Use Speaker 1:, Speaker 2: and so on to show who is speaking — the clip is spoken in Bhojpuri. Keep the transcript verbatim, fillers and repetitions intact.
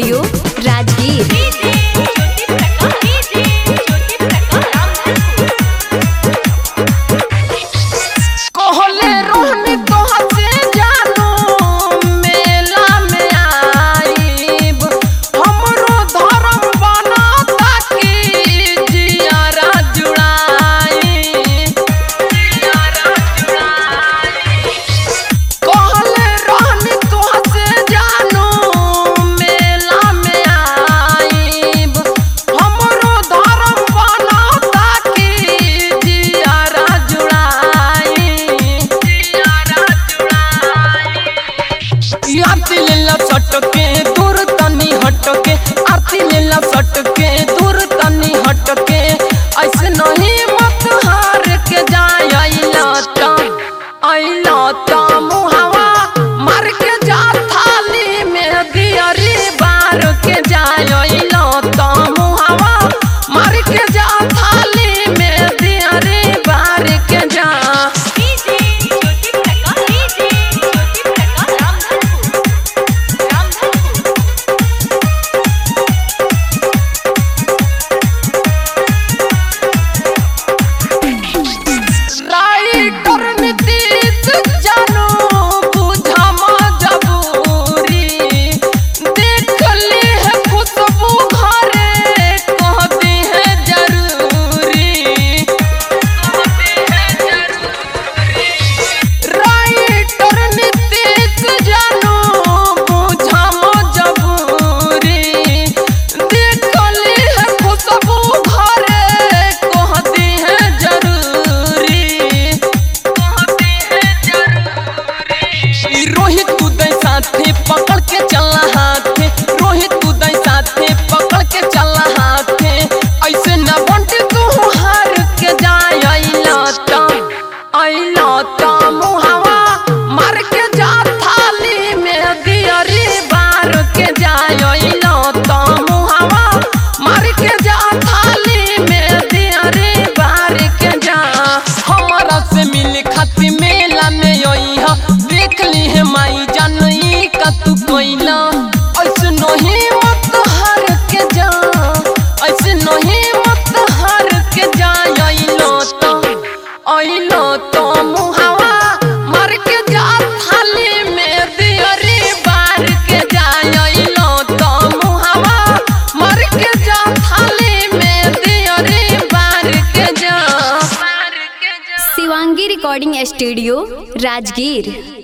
Speaker 1: स्टूडियो राजगीर।
Speaker 2: आरती लेला सटके दूर तनी हटके, आरती लेला सटके दूर तनी हटके, ऐसे नहीं मत हार के जाय अइला ता अइला ता मुहावा मार के जा थाली में दियरी बार के जाय अइला ता मुहावा मार के जा थाली में दियरी बार के जा। रोहित उदय साथे पकड़ के चला हाथे, रोहित उदय साथे पकड़ के चला हाथे, ऐसे न बंट तू हार के जाय अइला ता अइला ता मुहावा मार के जा थाली में दियरी बार के जाय अइला ता मुहावा मार के जा थाली में दियरी बार के जा। हमारा से मिल खाती मेला में अइहा, देख ली है माई जानई का तू कोइला, ऐसे नहीं मत हार के जा, ऐसे नहीं मत हार के जा अइलो तो अइलो तो मुहावा मार के जा थाली में दियरी बार के जा अइलो तो मुहावा मार के जा थाली में दियरी बार के जा।
Speaker 1: Shivangi recording studio Rajgir.